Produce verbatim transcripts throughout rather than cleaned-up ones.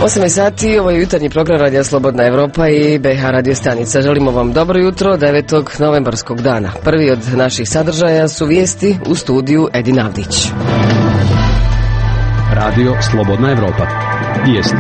osam sati, ovo je jutarnji program Radija Slobodna Evropa i B H radio stanica. Želimo vam dobro jutro devetog novembarskog dana. Prvi od naših sadržaja su vijesti, u studiju Edin Avdić. Radio Slobodna Evropa. Vijesti.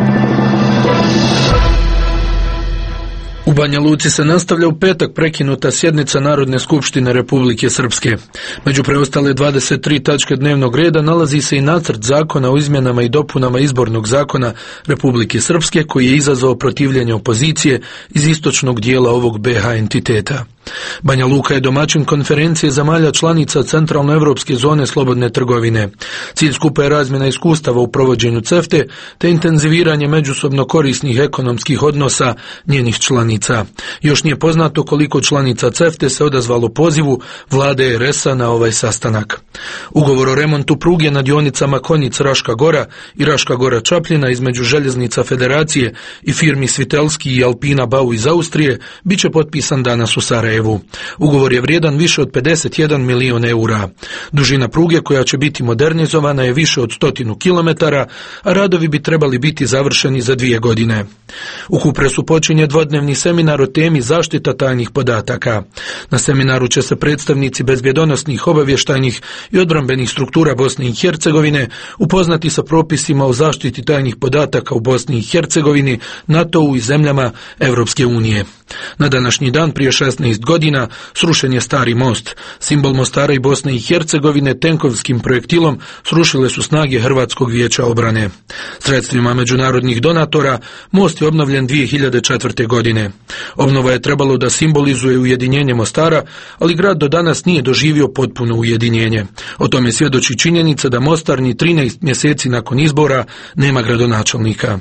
U Banja Luci se nastavlja u petak prekinuta sjednica Narodne skupštine Republike Srpske. Među preostale dvadeset tri tačke dnevnog reda nalazi se i nacrt zakona o izmjenama i dopunama izbornog zakona Republike Srpske, koji je izazvao protivljenje opozicije iz istočnog dijela ovog B H entiteta. Banja Luka je domaćin konferencije zemalja članica Centralnoevropske zone slobodne trgovine. Cilj skupa je razmjena iskustava u provođenju CEFTA te intenziviranje međusobno korisnih ekonomskih odnosa njenih članica. Još nije poznato koliko članica CEFTA se odazvalo pozivu vlade R S-a na ovaj sastanak. Ugovor o remontu pruge na dionicama Konjic-Raška Gora i Raška Gora-Čapljina između Željeznica Federacije i firmi Svitelski i Alpina Bau iz Austrije bit će potpisan danas u Sarajevu. Ugovor je vrijedan više od pedeset jedan milion eura. Dužina pruge koja će biti modernizovana je više od stotinu kilometara, a radovi bi trebali biti završeni za dvije godine. U Kupresu počinje dvodnevni seminar o temi zaštita tajnih podataka. Na seminaru će se predstavnici bezbjedonosnih, obavještajnih i odbrambenih struktura Bosne i Hercegovine upoznati sa propisima o zaštiti tajnih podataka u Bosni i Hercegovini, NATO-u i zemljama Evropske unije. Na današnji dan prije šesnaest godina srušen je Stari most. Simbol Mostara i Bosne i Hercegovine tenkovskim projektilom srušile su snage Hrvatskog vijeća obrane. Sredstvima međunarodnih donatora most je obnovljen dvije hiljade četvrte. godine. Obnova je trebalo da simbolizuje ujedinjenje Mostara, ali grad do danas nije doživio potpuno ujedinjenje. O tome svjedoči činjenica da Mostar ni trinaest mjeseci nakon izbora nema gradonačelnika.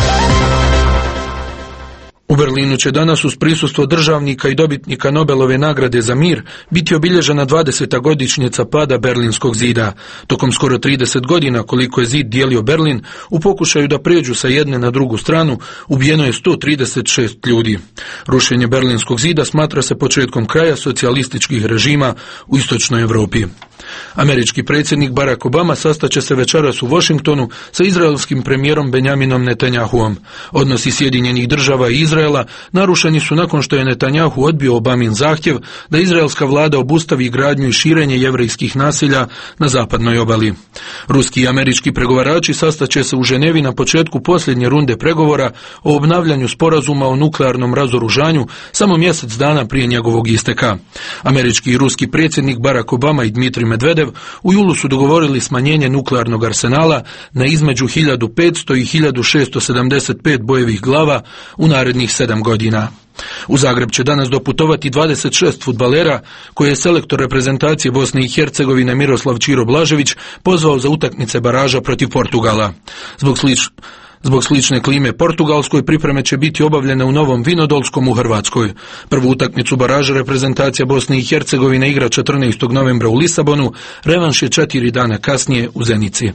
U Berlinu će danas uz prisustvo državnika i dobitnika Nobelove nagrade za mir biti obilježena dvadeseta godišnjica pada Berlinskog zida. Tokom skoro trideset godina koliko je zid dijelio Berlin, u pokušaju da pređu sa jedne na drugu stranu, ubijeno je sto trideset šest ljudi. Rušenje Berlinskog zida smatra se početkom kraja socijalističkih režima u istočnoj Europi. Američki predsjednik Barack Obama sastaće se večeras u Washingtonu sa izraelskim premijerom Benjaminom Netanjahuom. Odnosi Sjedinjenih država i Izraela narušeni su nakon što je Netanjahu odbio Obamin zahtjev da izraelska vlada obustavi gradnju i širenje jevrejskih naselja na zapadnoj obali. Ruski i američki pregovarači sastaće se u Ženevi na početku posljednje runde pregovora o obnavljanju sporazuma o nuklearnom razoružanju samo mjesec dana prije njegovog isteka. Američki i ruski predsjednik Barack Obama i Dmitrij Medvedev u julu su dogovorili smanjenje nuklearnog arsenala na između hiljadu petsto i hiljadu šesto sedamdeset pet bojevih glava u narednih sedam godina. U Zagreb će danas doputovati dvadeset šest fudbalera koje je selektor reprezentacije Bosne i Hercegovine Miroslav Ćiro Blažević pozvao za utakmice baraža protiv Portugala. Zbog slič... Zbog slične klime Portugalskoj pripreme će biti obavljene u Novom Vinodolskom u Hrvatskoj. Prvu utakmicu baraža reprezentacija Bosne i Hercegovine igra četrnaestog novembra u Lisabonu, revanš je četiri dana kasnije u Zenici.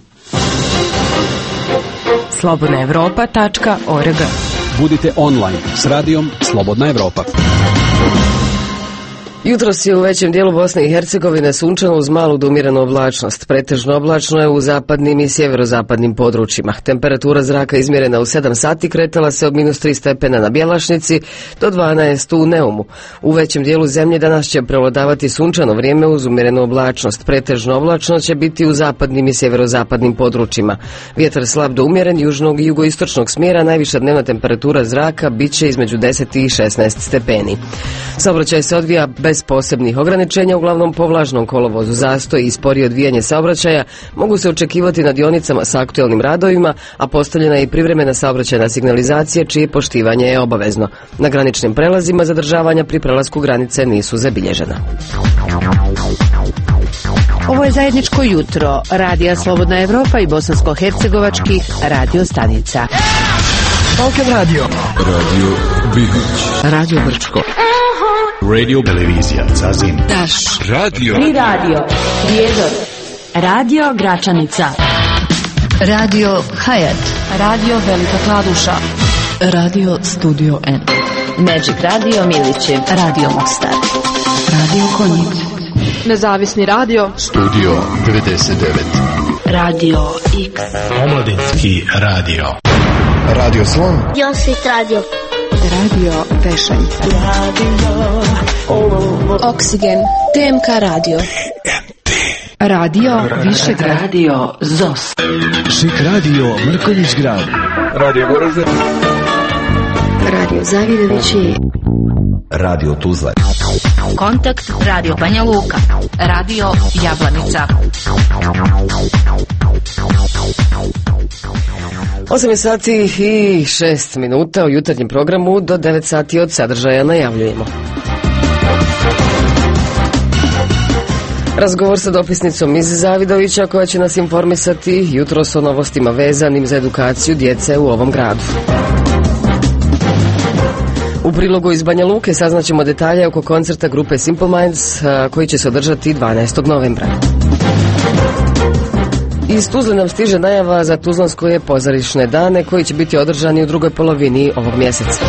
slobodna evropa tačka org. Budite online s radijom Slobodna Evropa. Jutros je u većem dijelu Bosne i Hercegovine sunčano uz malu do umjerenu oblačnost. Pretežno oblačno je u zapadnim i sjeverozapadnim područjima. Temperatura zraka izmjerena u sedam sati kretala se od minus tri stepena na Bjelašnici do dvanaest u Neumu. U većem dijelu zemlje danas će prevladavati sunčano vrijeme uz umjerenu oblačnost. Pretežno oblačno će biti u zapadnim i sjeverozapadnim područjima. Vjetar slab do umjeren južnog i jugoistočnog smjera, najviša dnevna temperatura zraka bit će između deset i šesnaest stepeni. Saobraćaj se odvija bez posebnih ograničenja, uglavnom po vlažnom kolovozu. Zastoj i sporije odvijanje saobraćaja mogu se očekivati na dionicama sa aktualnim radovima, a postavljena je i privremena saobraćajna signalizacija čije poštivanje je obavezno. Na graničnim prelazima zadržavanja pri prelasku granice nisu zabilježena. Ovo je zajedničko jutro Radija Slobodna Evropa i bosansko-hercegovačkih radio stanica. Balkan Radio, Radio Bihać, Radio Brčko, Radio Televizija Zazin, Daš, Radio Tri Radio, Prijedor, Radio Gračanica, Radio Hayat, Radio Velika Kladuša, Radio Studio N, Magic Radio Milići, Radio Mostar, Radio Konjic, Nezavisni radio, Studio devedeset devet, Radio X, Omladinski radio. Radio Slon. Josit radio. Radio Vešalica. Oksigen. T M K radio. Radio Višegrad. Radio Zos. Šik radio Mrkonjić Grad. Radio Goražde. Radio Zavidovići. Radio Tuzla. Kontakt Radio Banja Luka. Radio Jablanica. osam sati i šest minuta u jutarnjem programu, do devet sati od sadržaja najavljujemo. Razgovor sa dopisnicom iz Zavidovića koja će nas informisati jutros o novostima vezanim za edukaciju djece u ovom gradu. U prilogu iz Banja Luke saznaćemo detalje oko koncerta grupe Simple Minds koji će se održati dvanaestog novembra. Iz Tuzle nam stiže najava za Tuzlanskoje pozorišne dane koji će biti održani u drugoj polovini ovog mjeseca.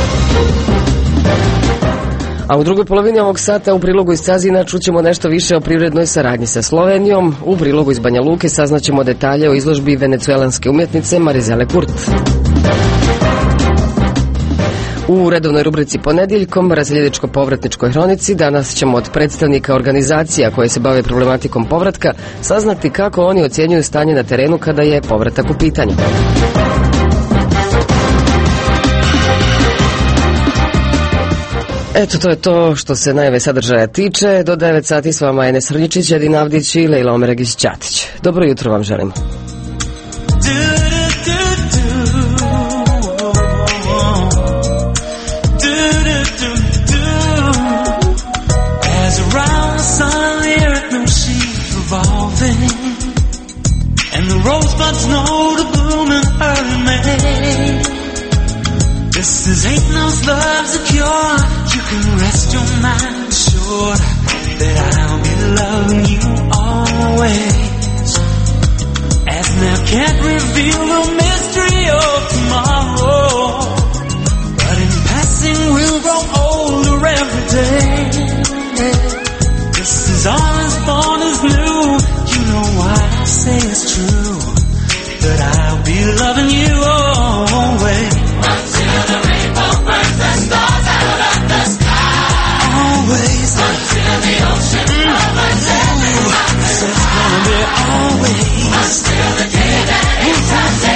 A u drugoj polovini ovog sata u prilogu iz Cazina čućemo nešto više o privrednoj saradnji sa Slovenijom. U prilogu iz Banja Luke saznaćemo detalje o izložbi venecuelanske umjetnice Marizele Kurt. U redovnoj rubrici Ponedjeljkom, razljedičko-povratničkoj hronici, danas ćemo od predstavnika organizacija koje se bave problematikom povratka saznati kako oni ocjenjuju stanje na terenu kada je povratak u pitanju. Eto, to je to što se najave sadržaja tiče. Do devet sati s vama je Enes Hrljičić, Edin Avdić i Lejla Omeregić-Ćatić. Dobro jutro vam želim. Rosebuds know to bloom in early May. This is ain't no love's a cure. You can rest your mind assured that I'll be loving you always. As now can't reveal the mystery of tomorrow, but in passing we'll grow older every day. This is all as born as new. You know why I say it's true, that I'll be loving you always. Until the rainbow burns the stars out of the sky. Always. Until the ocean covers every mountain. It's gonna be always. Until the day that it's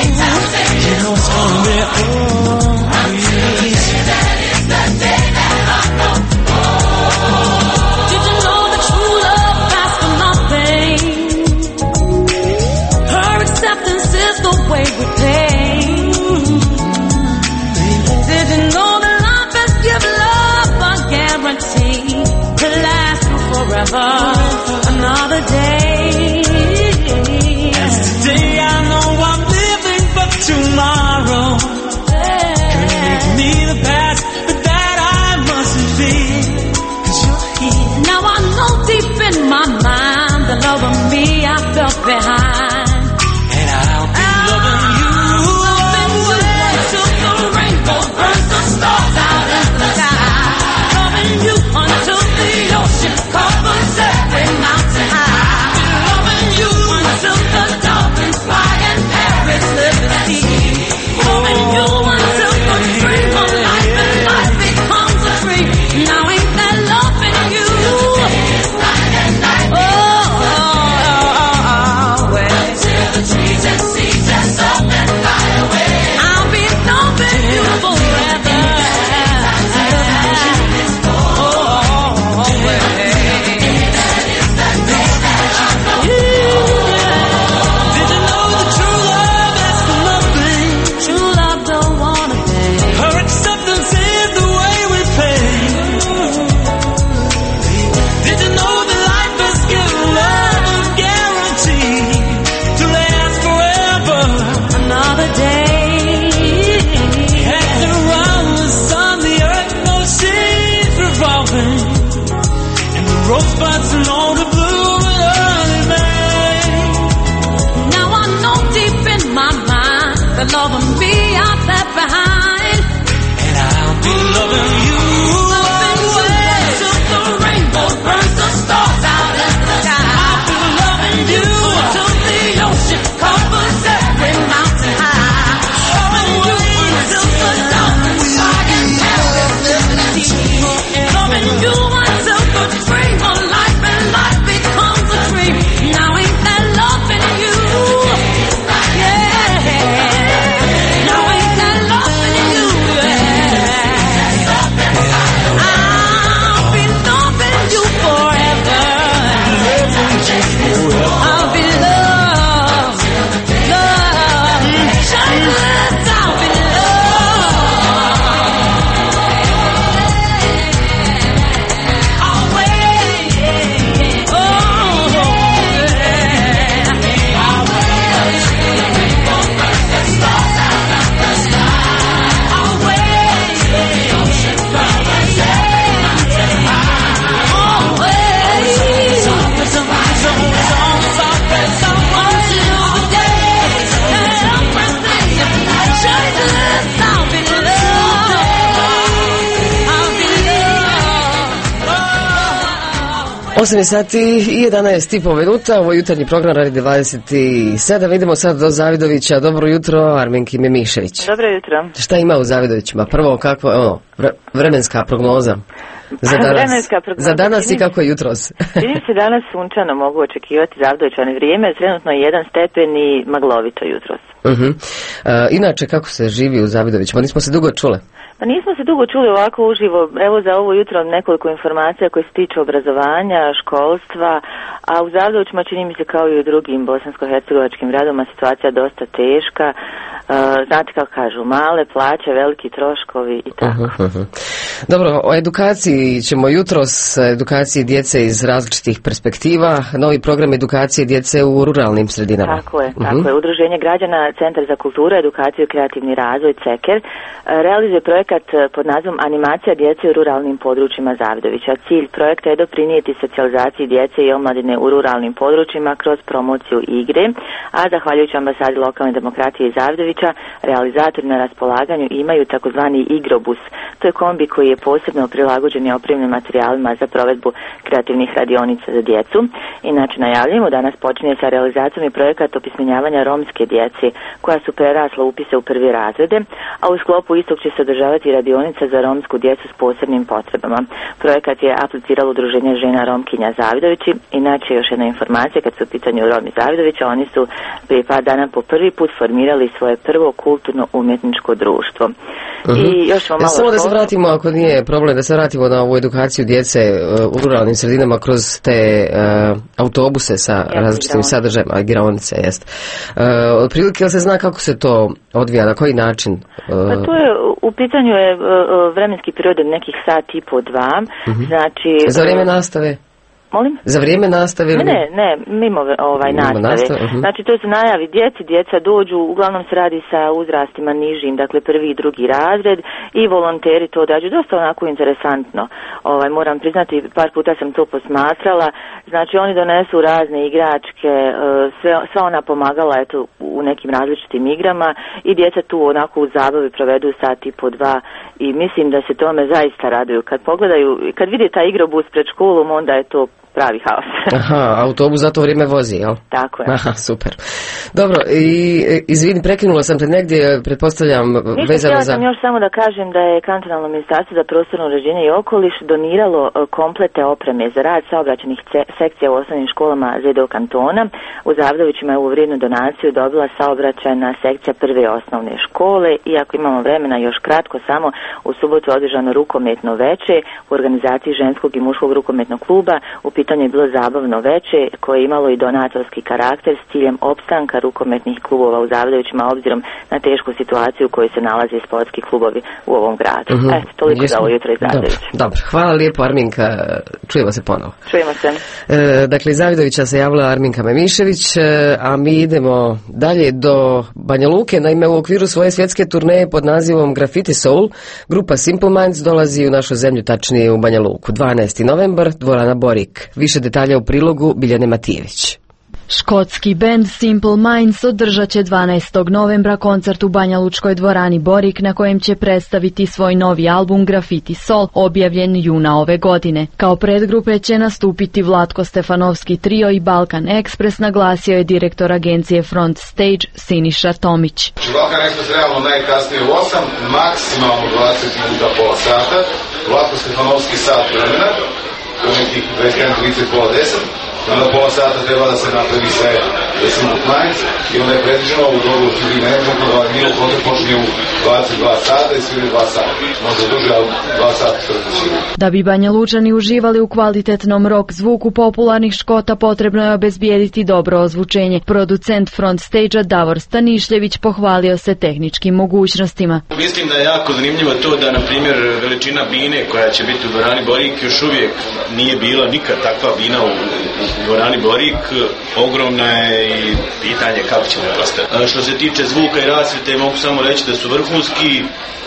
osam je sati i jedanaest i pol minuta, ovo je jutarnji program radi dvadeset sedam. Idemo sad do Zavidovića. Dobro jutro, Arminki Memišević. Dobro jutro. Šta ima u Zavidovićima? Prvo, kakva je ono, vremenska prognoza za danas, prognoza. Za danas i kako je jutros? Čini se danas sunčano, mogu očekivati Zavidovićane vrijeme, trenutno je jedan stepen i maglovito jutros. Uh-huh. Uh, inače, kako se živi u Zavidovićima? Nismo se dugo čule. Pa nismo se dugo čuli ovako uživo, evo za ovo jutro nekoliko informacija koje se tiču obrazovanja, školstva, a u Zavidovićima čini mi se kao i u drugim bosansko-hercegovačkim gradovima situacija dosta teška, uh, znate kako kažu, male plaće, veliki troškovi i tako. Uh-huh, uh-huh. Dobro, o edukaciji ćemo jutros, edukaciji djece iz različitih perspektiva, novi program edukacije djece u ruralnim sredinama. Tako je, uh-huh. tako je. Udruženje građana Centar za kulturu, edukaciju i kreativni razvoj Ceker realizuje projekat pod nazvom Animacija djece u ruralnim područjima Zavidovića. Cilj projekta je doprinijeti socijalizaciji djece i omladine u ruralnim područjima kroz promociju igre, a zahvaljujući ambasadi lokalne demokratije iz Zavidovića, realizatori na raspolaganju imaju takozvani igrobus. To je kombi koji je posebno prilagođen i opremljen materijalima za provedbu kreativnih radionica za djecu. Inače najavljujemo, danas počinje sa realizacijom i projekat opismenjavanja romske djece koja su prerasla upise u prvi razrede, a u sklopu istog će se održavati radionica za romsku djecu s posebnim potrebama. Projekat je apliciralo Udruženje žena Romkinja Zavidovići. Inače, još jedna informacija, kad su u pitanju Romi Zavidovića, oni su prije par dana po prvi put formirali svoje prvo kulturno-umjetničko društvo. Uh-huh. I još ćemo malo... Samo da se vratimo, ako nije problem, da se vratimo na ovu edukaciju djece uh, u ruralnim sredinama kroz te uh, autobuse sa ja, različitim sadržajima, igraonice, jest. Uh, otprilike, se zna kako se to odvija, na koji način? Uh, pa to je, u pitanju je uh, vremenski period od nekih sat i po dva, uh-huh. znači... Za vrijeme nastave? Molim? Za vrijeme nastave? Ne, ne, ne, mimo ovaj mimo nastave. nastave uh-huh. Znači to se najavi djeci, djeca dođu, uglavnom se radi sa uzrastima nižim, dakle prvi i drugi razred i volonteri to dađu, dosta onako interesantno. Ovaj, moram priznati, par puta sam to posmatrala, znači oni donesu razne igračke, sve, sva ona pomagala eto, u nekim različitim igrama i djeca tu onako u zabavi provedu sat i po dva i mislim da se tome zaista raduju. Kad pogledaju, kad vidi taj igrobus pred školom, onda je to pravi haos. Aha, autobus za to vrijeme vozi, jel? Tako je. Aha, super. Dobro, i izvini, prekinula sam te negdje, pretpostavljam, Ništa, vezano za... sam još samo da kažem da je Kantonalno ministarstvo za prostorno uređenje i okoliš doniralo komplete opreme za rad saobraćajnih sekcija u osnovnim školama Z D O kantona. U Zavidovićima je u vrijednu donaciju dobila saobraćajna sekcija prve osnovne škole i ako imamo vremena još kratko samo, u subotu je održano rukometno veče u organizaciji ženskog i muškog rukometnog kluba. U pitanje je bilo zabavno veče koje je imalo i donatorski karakter s ciljem opstanka rukometnih klubova u Zavidovićima obzirom na tešku situaciju u kojoj se nalaze sportski klubovi u ovom gradu. Uh-huh. Eto, toliko Jesmo. Za ovo jutro iz Zavidovića. Dobro, dobro, hvala lijepo Arminka, čujemo se ponovo. Čujemo se. E, dakle, iz Zavidovića se javila Arminka Memišević, e, a mi idemo dalje do Banja Luke. Naime, u okviru svoje svjetske turneje pod nazivom Graffiti Soul, grupa Simple Minds dolazi u našu zemlju, tačnije u Banja Luku. dvanaesti novembar, dvorana Borik. Više detalja u prilogu Biljane Matijević. Škotski bend Simple Minds održat će dvanaestog novembra koncert u Banjalučkoj dvorani Borik na kojem će predstaviti svoj novi album Graffiti Soul, objavljen juna ove godine. Kao predgrupe će nastupiti Vlatko Stefanovski trio i Balkan Express, naglasio je direktor agencije Front Stage Siniša Tomić. Balkan Express realno najkasnije u osam, maksimalno dvadeset minuta pola sata, Vlatko Stefanovski sat vremena, u nekih dvadeset jedan trideset pola deset. Onda pola sata treba da se napravi sve da se Minds i onda je predviđeno u dobu studiju menadžmenta da Milo koncert počinje u dvadeset dva sata i svire dva sata. Možda duže, ali dva sata što različimo. Da bi Banja Lučani uživali u kvalitetnom rock zvuku popularnih Škota, potrebno je obezbijediti dobro ozvučenje. Producent Front Stage-a Davor Stanišljević pohvalio se tehničkim mogućnostima. Mislim da je jako zanimljivo to da, na primjer, veličina bine koja će biti u dvorani Borik još uvijek nije bila nikad takva bina u dvorani Borik, ogromna je i pitanje kako će ne postati. Što se tiče zvuka i rasvjete, mogu samo reći da su vrhunski.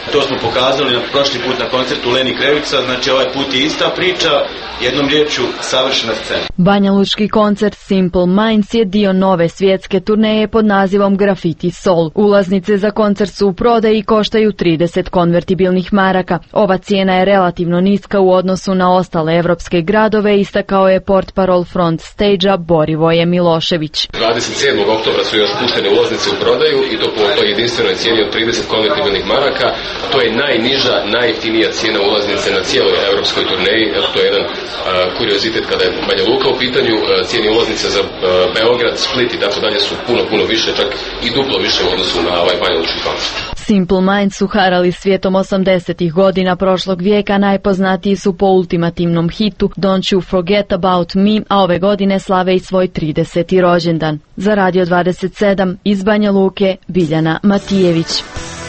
To smo pokazali na prošli put na koncertu Leni Krevica, znači ovaj put je ista priča, jednom riječju savršena scena. Banjalučki koncert Simple Minds je dio nove svjetske turneje pod nazivom Graffiti Soul. Ulaznice za koncert su u prodaji i koštaju trideset konvertibilnih maraka. Ova cijena je relativno niska u odnosu na ostale evropske gradove, istakao je portparol Front Stage-a Borivoje Milošević. dvadeset sedmog oktobra su još puštene ulaznice u prodaju i to po toj jedinstvenoj cijeni od trideset konvertibilnih maraka. To je najniža, najjeftinija cijena ulaznice na cijeloj evropskoj turneji. To je jedan uh, kuriozitet kada je Banja Luka u pitanju. Uh, cijeni ulaznice za uh, Beograd, Split i tako dalje su puno, puno više, čak i duplo više u odnosu na ovaj banjalučki koncert. Simple Minds su harali svijetom osamdesetih godina prošlog vijeka, najpoznatiji su po ultimativnom hitu Don't You Forget About Me, a ove godine slave i svoj trideseti rođendan. Za Radio dvadeset sedam iz Banja Luke, Biljana Matijević.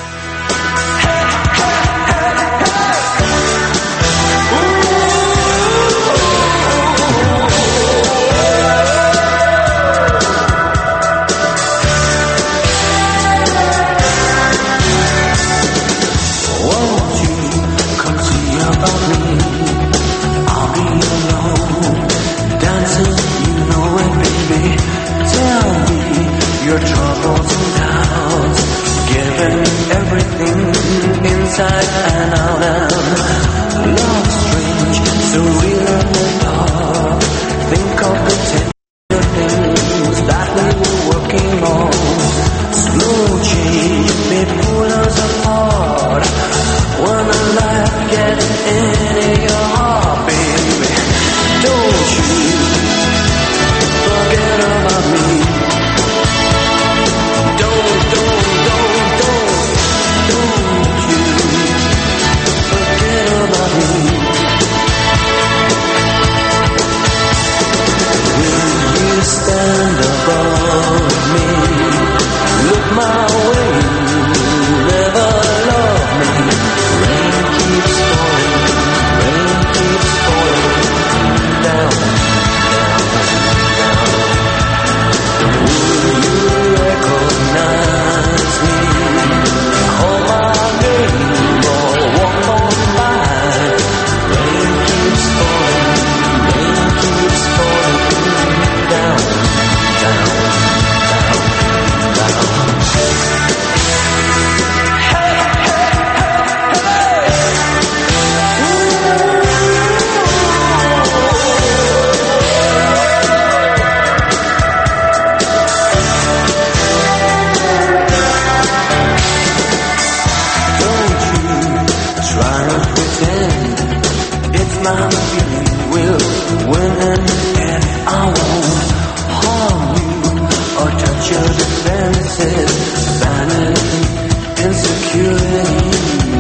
Your troubles and doubts, giving everything inside and out and love strange, so real and dark. Think of the tender things that we were working on. Slow change may pull us apart when the life gets into your heart, baby. Don't you forget about me. Stand above me, look my way, never love me. Rain keeps falling, rain keeps falling down, down, down. Will you recognize me? Call my name or walk on by. Rain keeps falling, rain keeps falling down. My feeling will win and I won't harm you or touch your defenses, vanity, insecurity.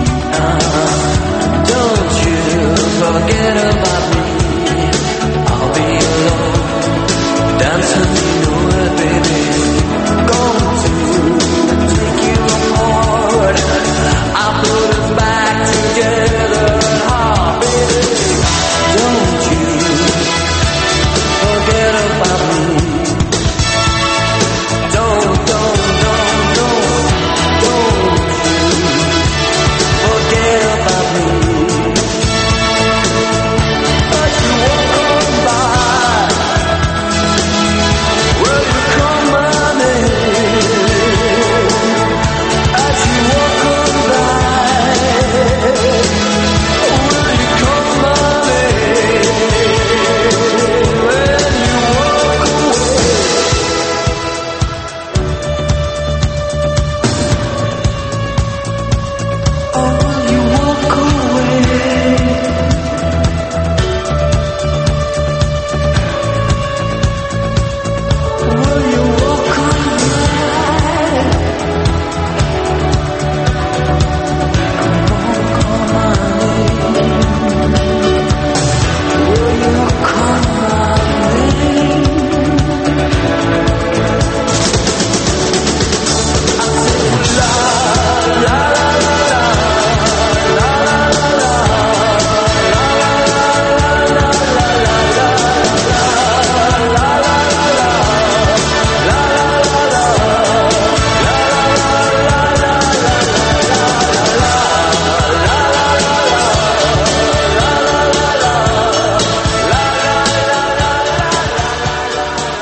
Uh, don't you forget about me. I'll be alone, dancing, you know it, baby. Going to take you apart. I'll put us back together, oh, baby. Don't you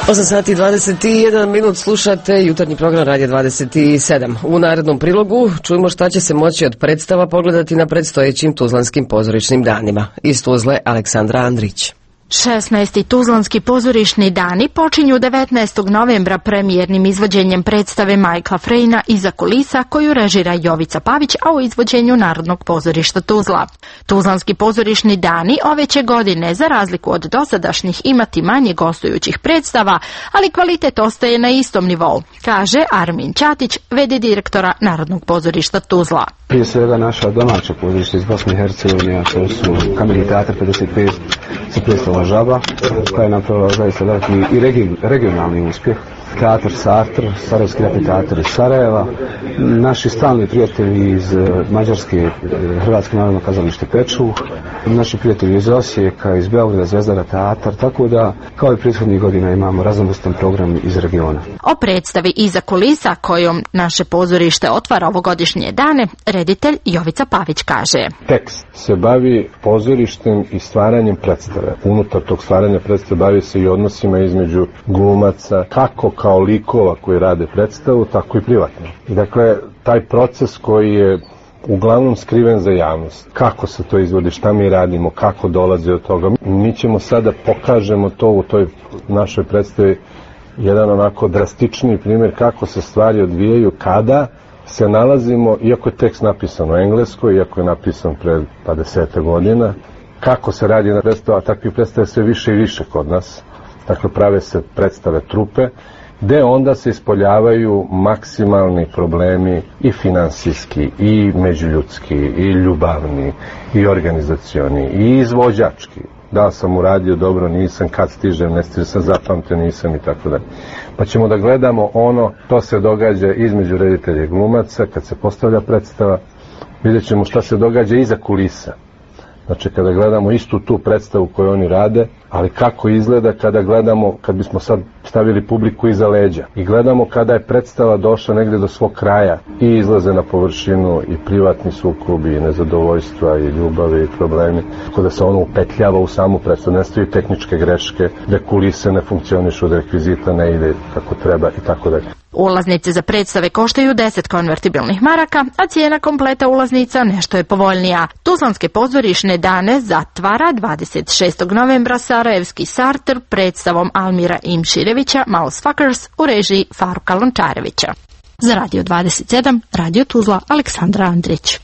osam sati i dvadeset jedan minut slušate jutarnji program Radija dvadeset sedam. U narednom prilogu čujemo šta će se moći od predstava pogledati na predstojećim Tuzlanskim pozorišnim danima. Iz Tuzle Aleksandra Andrić. šesnaesti Tuzlanski pozorišni dani počinju devetnaestog novembra premijernim izvođenjem predstave Michaela Frejna Iza kulisa koju režira Jovica Pavić, a u izvođenju Narodnog pozorišta Tuzla. Tuzlanski pozorišni dani ove će godine, za razliku od dosadašnjih, imati manje gostujućih predstava, ali kvalitet ostaje na istom nivou, kaže Armin Ćatić, v d direktora Narodnog pozorišta Tuzla. Prije svega naša domaća pozorišta iz Bosne i Hercegovine, a to su Kamerni teatr pedeset pet sa predstavom Žaba, koja je napravila zaista veliki i regi, regionalni uspjeh. Teatr Sartre, Sarajevski repni teatr iz Sarajeva, naši stalni prijatelji iz Mađarske, Hrvatsko narodno kazalište Pečuh, naši prijatelji iz Osijeka, iz Beograda, Zvezdara teatar, tako da kao i prethodnih godina imamo raznovrstan program iz regiona. O predstavi Iza kulisa kojom naše pozorište otvara ovogodišnje dane, reditelj Jovica Pavić kaže: Tekst se bavi pozorištem i stvaranjem predstave. Unutar tog stvaranja predstave bavi se i odnosima između glumaca, kako kao likova koji rade predstavu, tako i privatno. I dakle, taj proces koji je uglavnom skriven za javnost. Kako se to izvodi, šta mi radimo, kako dolazi od toga. Mi ćemo sada pokažemo to u toj našoj predstavi, jedan onako drastični primjer kako se stvari odvijaju kada se nalazimo, iako je tekst napisan u engleskoj, iako je napisan pred dvadeset godina, kako se radi na predstava, takvih predstava sve više i više kod nas. Dakle, prave se predstave trupe, gde onda se ispoljavaju maksimalni problemi i finansijski, i međuljudski, i ljubavni, i organizacioni, i izvođački. Da li sam uradio dobro, nisam, kad stižem, ne stižem, sam zapamtio, nisam i tako dalje. Pa ćemo da gledamo ono, to se događa između reditelja i glumaca, kad se postavlja predstava, vidjet ćemo šta se događa iza kulisa. Znači, kada gledamo istu tu predstavu koju oni rade, ali kako izgleda kada gledamo, kad bismo sad stavili publiku iza leđa i gledamo kada je predstava došla negde do svog kraja i izlaze na površinu i privatni sukobi, i nezadovoljstva, i ljubave, i problemi, tako da se ono upetljava u samu predstavu, nestaju tehničke greške, da kulise ne funkcionišu, da rekvizita ne ide kako treba i tako dalje. Ulaznice za predstave koštaju deset konvertibilnih maraka, a cijena kompleta ulaznica nešto je povoljnija. Tuzlanske pozorišne dane zatvara dvadeset šestog novembra Sarajevski Sarter predstavom Almira Imširevića Mousefuckers u režiji Faruka Lončarevića. Za Radio dvadeset sedam, Radio Tuzla, Aleksandra Andrić.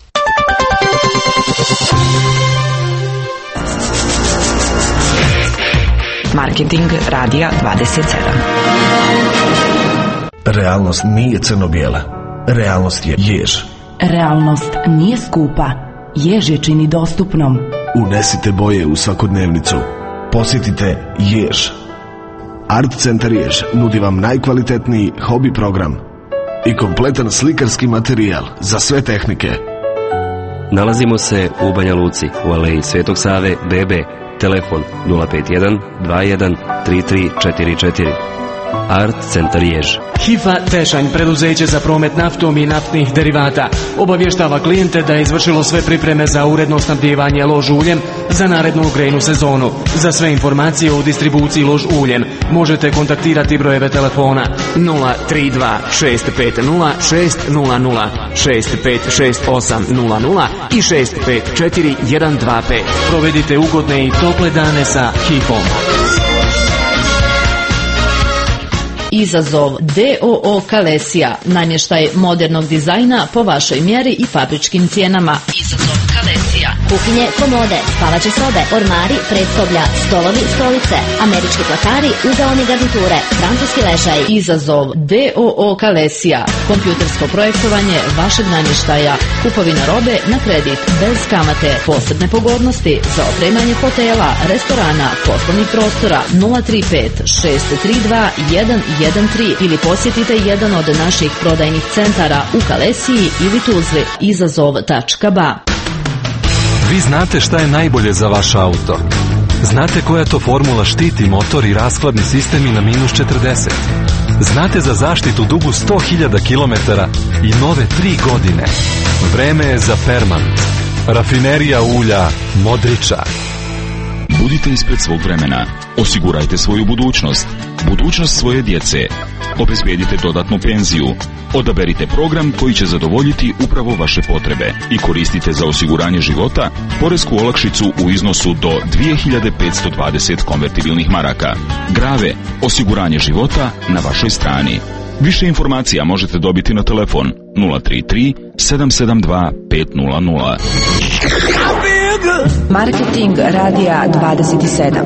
Marketing Radija dvadeset sedam. Realnost nije crno-bijela. Realnost je jež. Realnost nije skupa. Jež je čini dostupnom. Unesite boje u svakodnevnicu. Posjetite Jež. Art Centar Jež nudi vam najkvalitetniji hobi program i kompletan slikarski materijal za sve tehnike. Nalazimo se u Banja Luci, u aleji Svetog Save, B B, telefon nula pet jedan dva jedan tri tri četiri četiri. Art Centar Jež. Hifa Tešanj, preduzeće za promet naftom i naftnih derivata, obavještava klijente da je izvršilo sve pripreme za uredno snabdijevanje lož uljem za narednu grejnu sezonu. Za sve informacije o distribuciji lož uljem možete kontaktirati brojeve telefona nula tri dva šest pet nula šest nula nula, šest pet šest osam nula nula i šest pet četiri jedan dva pet. Provedite ugodne i tople dane sa Hifom. Izazov D O O Kalesija, namještaj modernog dizajna po vašoj mjeri i fabričkim cijenama. Izazov Kalesija. Kuhinje, komode, spavaće sobe, ormari, predsoblja, stolovi, stolice, američki platari, ugaone garniture, francuski ležaj. Izazov D O O Kalesija. Kompjutersko projektovanje vašeg namještaja. Kupovina robe na kredit, bez kamate. Posebne pogodnosti za opremanje hotela, restorana, poslovnih prostora. Nula tri pet šest tri dva jedan jedan tri ili posjetite jedan od naših prodajnih centara u Kalesiji ili Tuzli. Izazov tačka ba. Vi znate šta je najbolje za vaš auto. Znate koja to formula štiti motor i rashladni sistem i na minus četrdeset. Znate za zaštitu dugu sto hiljada kilometara i nove tri godine. Vreme je za Permant. Rafinerija ulja Modriča. Budite ispred svog vremena. Osigurajte svoju budućnost. budućnost svoje djece. Obezbijedite dodatnu penziju. Odaberite program koji će zadovoljiti upravo vaše potrebe i koristite za osiguranje života poresku olakšicu u iznosu do dvije hiljade petsto dvadeset konvertibilnih maraka. Grave, osiguranje života na vašoj strani. Više informacija možete dobiti na telefon nula tri tri sedam sedam dva pet nula nula. Marketing radija dvadeset sedam.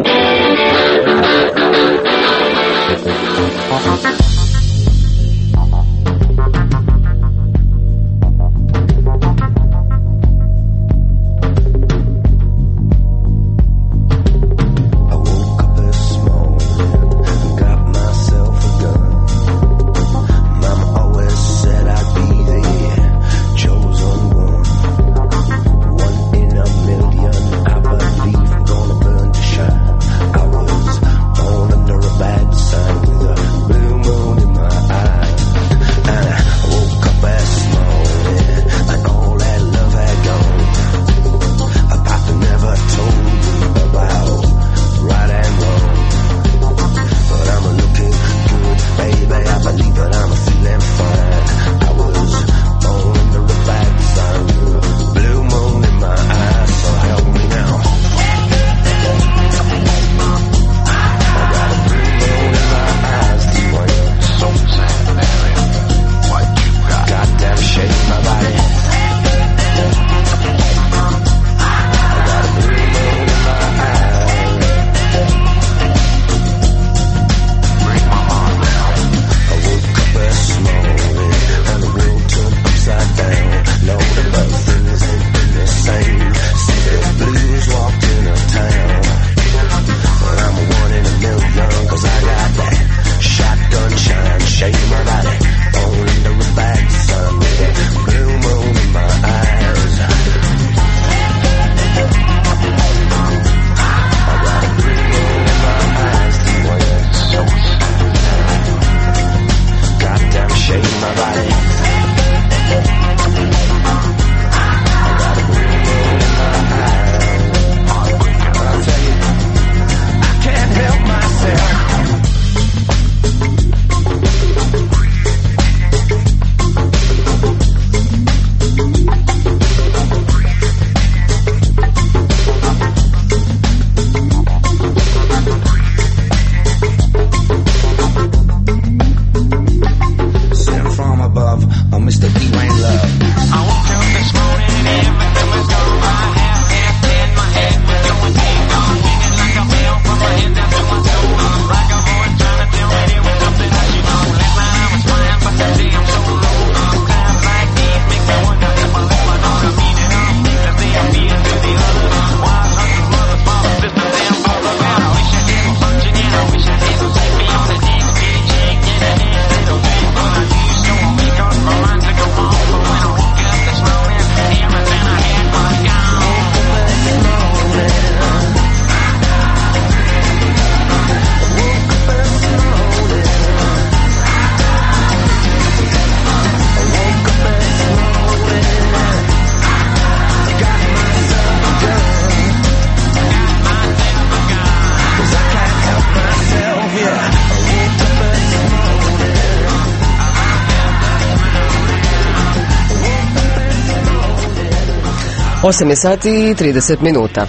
osam je sati i trideset minuta.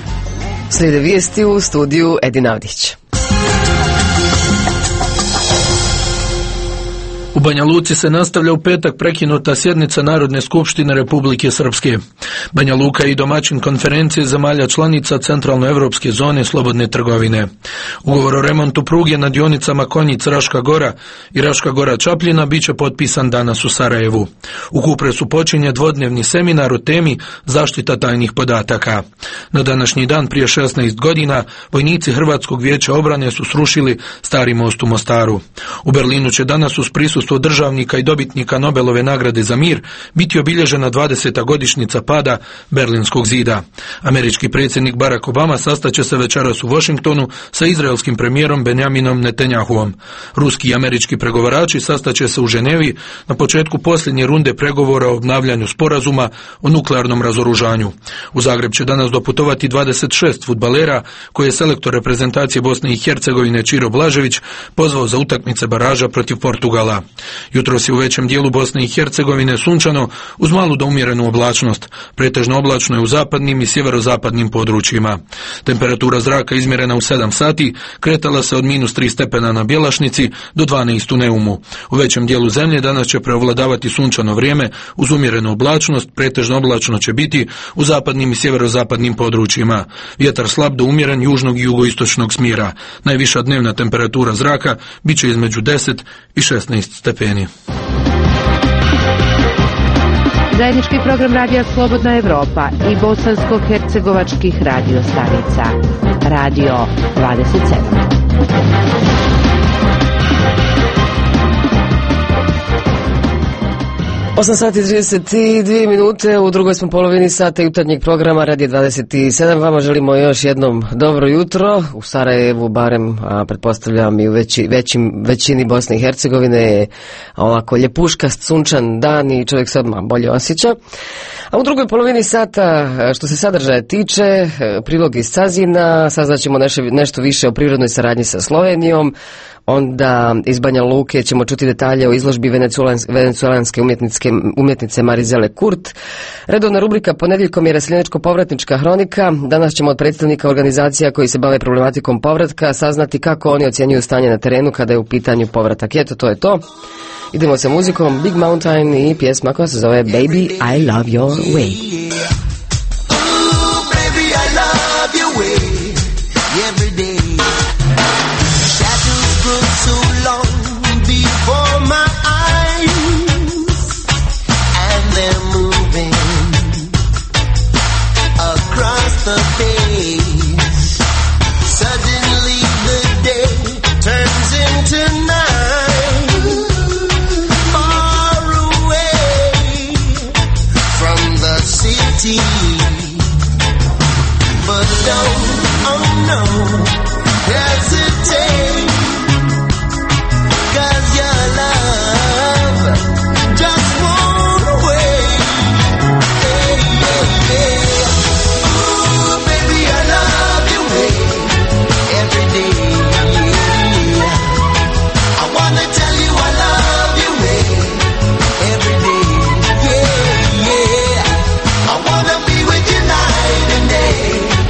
Slijede vijesti u studiju Edin Avdić. U Banja Luci se nastavlja u petak prekinuta sjednica Narodne skupštine Republike Srpske. Banja Luka je i domaćin konferencije zemalja članica Centralnoevropske zone slobodne trgovine. Ugovor o remontu pruge na dionicama Konjic-Raška Gora i Raška Gora-Čapljina bit će potpisan danas u Sarajevu. U Kupresu počinje dvodnevni seminar o temi zaštita tajnih podataka. Na današnji dan prije šesnaest godina vojnici Hrvatskog vijeća obrane su srušili stari most u Mostaru. U Berlinu će danas uz prisustvo prisustvo državnika i dobitnika Nobelove nagrade za mir biti obilježena dvadeseta godišnjica pada Berlinskog zida. Američki predsjednik Barack Obama sastaće se večeras u Washingtonu sa izraelskim premijerom Benjaminom Netanjahuom. Ruski i američki pregovarači sastaće se u Ženevi na početku posljednje runde pregovora o obnavljanju sporazuma o nuklearnom razoružanju. U Zagreb će danas doputovati dvadeset šest fudbalera koje je selektor reprezentacije Bosne i Hercegovine Čiro Blažević pozvao za utakmice baraža protiv Portugala. Jutros je u većem dijelu Bosne i Hercegovine sunčano uz malu do umjerenu oblačnost. Pretežno oblačno je u zapadnim i sjeverozapadnim područjima. Temperatura zraka izmjerena u sedam sati kretala se od minus tri stepena na Bjelašnici do dvanaest u Neumu. U većem dijelu zemlje danas će preovladavati sunčano vrijeme uz umjerenu oblačnost, pretežno oblačno će biti u zapadnim i sjeverozapadnim područjima. Vjetar slab do umjeren južnog i jugoistočnog smjera. Najviša dnevna temperatura zraka bit će između deset i šesnaest stepeni. Zajednički program Radija Slobodna Evropa i bosansko-hercegovačkih radio stanica. Radio dvadeset sedam. osam sati i trideset dvije minute, u drugoj smo polovini sata jutarnjeg programa Radija dvadeset sedam. Vama želimo još jednom dobro jutro. U Sarajevu, barem, a pretpostavljam i u veći, većim, većini Bosne i Hercegovine je ovako ljepuškast, sunčan dan i čovjek se odmah bolje osjeća. A u drugoj polovini sata, što se sadržaja tiče, prilog iz Cazina, saznaćemo nešto, nešto više o prirodnoj saradnji sa Slovenijom. Onda iz Banja Luke ćemo čuti detalje o izložbi venecuelanske umjetnice Marizele Kurt. Redovna rubrika ponedjeljkom je raseljeničko-povratnička hronika. Danas ćemo od predstavnika organizacija koji se bave problematikom povratka saznati kako oni ocjenjuju stanje na terenu kada je u pitanju povratak. Eto, to je to. Idemo sa muzikom Big Mountain i pjesma koja se zove Baby I Love Your Way. Oh, baby, I love your way every day. Shadows grow so long before my eyes, and they're moving across the face. Suddenly the day turns into night, far away from the city. But don't, oh no, hesitate, 'cause your love just won't wait. Hey, hey, hey. Ooh, baby, I love your way every day. I wanna tell you I love your way every day. Yeah, yeah. I wanna be with you night and day.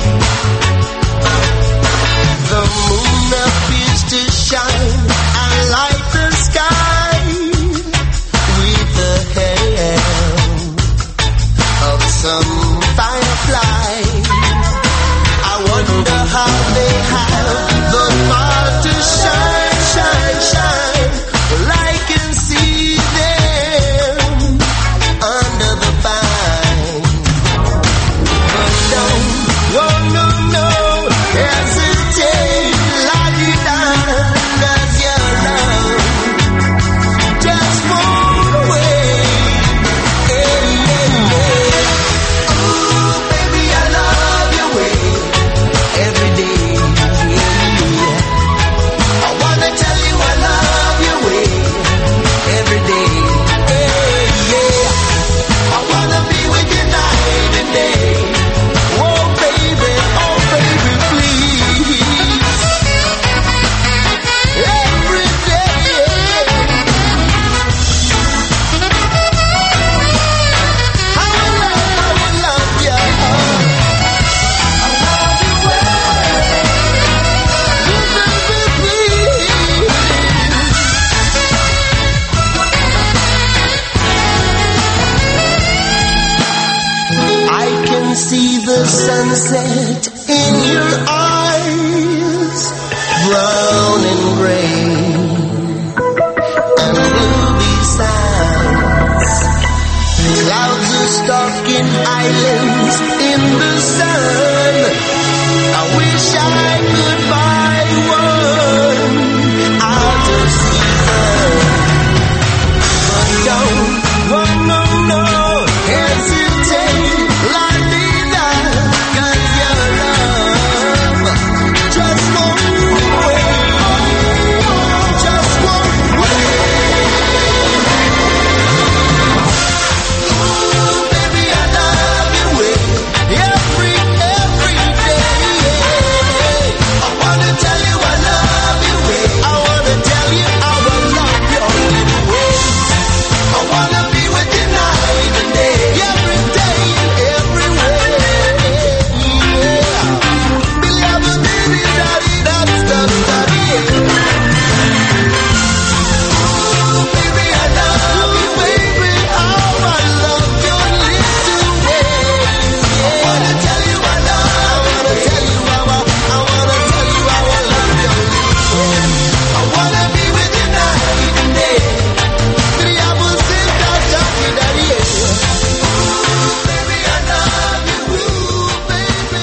The moon appears to shine and light the sky with the help of some firefly. I wonder how they have the power to shine, shine, shine. Well, I can see them under the vine. But don't, no, no, no, hesitate, lock it down, 'cause your love just won't wait. Hey, hey, hey. Ooh, baby, I love your way every day. I wanna tell you I love your way every day. Hey, yeah. I wanna be with you night and day. Oh, baby, oh, baby, please. Every day. I will love, I will love you. I love you well. Baby, please. I can see the sunset in your eyes, brown and gray, and blue besides. Clouds are stalking islands in the sun. I wish I could buy one out of season. Don't, oh no, no, hesitate, la vida, 'cause your love just won't wait, just won't wait. Ooh, baby, I love you with every, every day. I wanna tell you I love you with, I wanna tell you I will love you anyway. I wanna be with you night and day, every day, everywhere. Yeah. Beloved, baby, daddy, that's, that's, daddy. Ooh, baby, I love you, baby. Oh, I love your little ways. I wanna tell you I love, I wanna tell you I will, I wanna tell you I will love your little ways. I wanna be with you night and day. Beloved, say that, daddy, daddy. Ooh, baby, I love you. Ooh, baby,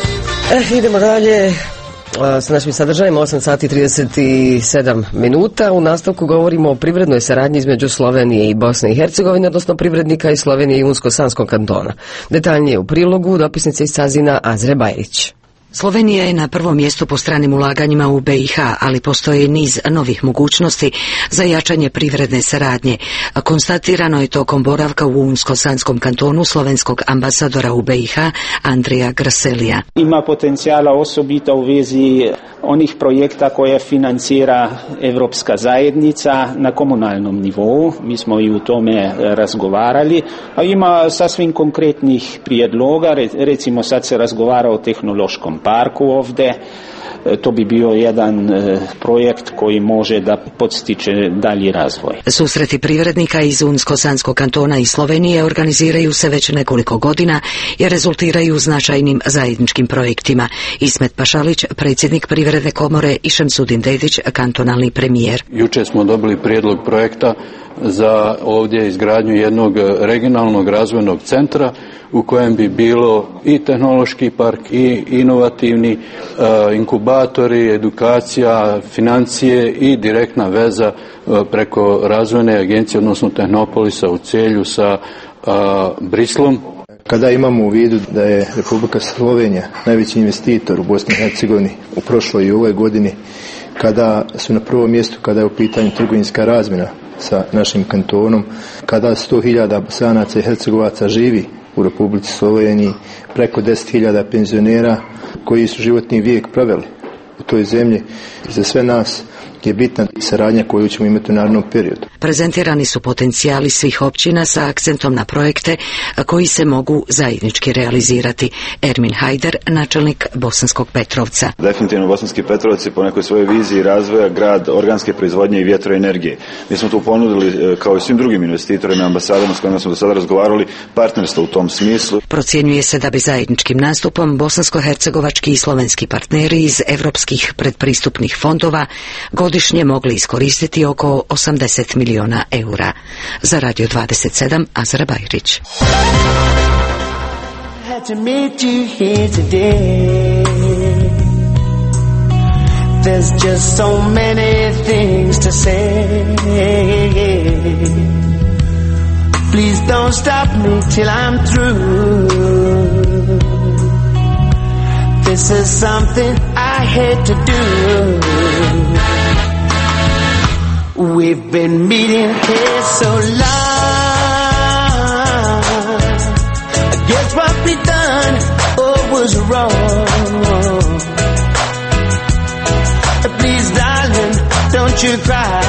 baby. Eh, idemo dalje a, sa našim sadržajem, osam sati i trideset sedam minuta. U nastavku govorimo o privrednoj saradnji između Slovenije i Bosne i Hercegovine, odnosno privrednika iz Slovenije i Unsko-Sanskog kantona. Detaljnije u prilogu dopisnice iz Cazina Azre Bajrić. Slovenija je na prvom mjestu po stranim ulaganjima u B i H, ali postoji niz novih mogućnosti za jačanje privredne saradnje. Konstatirano je tokom boravka u Unsko-Sanskom kantonu slovenskog ambasadora u B i H Andreja Graselija. Ima potencijala osobito u vezi onih projekta koje financira Evropska zajednica na komunalnom nivou. Mi smo i u tome razgovarali, a ima sasvim konkretnih prijedloga. Recimo sad se razgovara o tehnološkom parku ovdje. To bi bio jedan projekt koji može da podstiče dalji razvoj. Susreti privrednika iz Unsko-Sanskog kantona i Slovenije organiziraju se već nekoliko godina i rezultiraju značajnim zajedničkim projektima. Ismet Pašalić, predsjednik Privredne komore, i Šemsudin Dedić, kantonalni premijer. Juče smo dobili prijedlog projekta za ovdje izgradnju jednog regionalnog razvojnog centra u kojem bi bilo i tehnološki park i inovativni uh, inkubatori, edukacija, financije i direktna veza uh, preko razvojne agencije, odnosno Tehnopolisa u Celju sa uh, Brislom. Kada imamo u vidu da je Republika Slovenija najveći investitor u Bosni i Hercegovini u prošloj i ovoj godini, kada su na prvom mjestu kada je u pitanju trgovinska razmjena sa našim kantonom, kada sto hiljada Bosanaca i Hercegovaca živi u Republici Sloveniji, preko deset hiljada penzionera koji su životni vijek proveli u toj zemlji. Za sve nas je bitna saradnja koju ćemo imati u narednom periodu. Prezentirani su potencijali svih općina sa akcentom na projekte koji se mogu zajednički realizirati. Ermin Hajder, načelnik Bosanskog Petrovca. Definitivno Bosanski Petrovac je po nekoj svojoj viziji razvoja grad organske proizvodnje i vjetroenergije. Mi smo tu ponudili, kao i svim drugim investitorima i ambasadama s kojima smo do sada razgovarali, partnerstvo u tom smislu. Procjenjuje se da bi zajedničkim nastupom bosansko-hercegovački i slovenski partneri iz evropskih predpristupnih fondova godišnje mogli iskoristiti oko osamdeset miliona eura. Za Radio dvadeset sedam, Azra Bajrić. There's just so many things to say. Please don't stop me till I'm through. This is something I hate to do. We've been meeting here so long. I guess what we done oh, was wrong. Please, darling, don't you cry.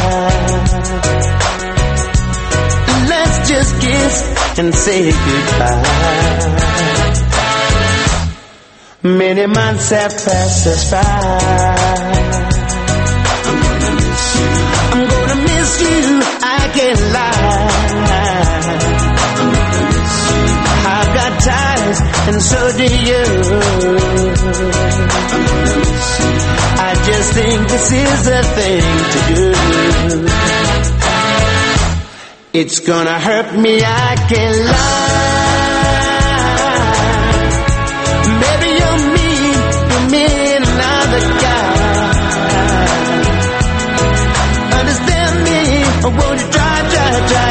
Let's just kiss and say goodbye. Many months have passed us by. I'm gonna miss you. I'm gonna miss you. I can't lie. I'm gonna miss you. I've got ties, and so do you. I'm gonna miss you. I just think this is the thing to do. It's gonna hurt me. I can't lie. Maybe you're mean, you're mean another guy. Understand me, or won't you try, try, try?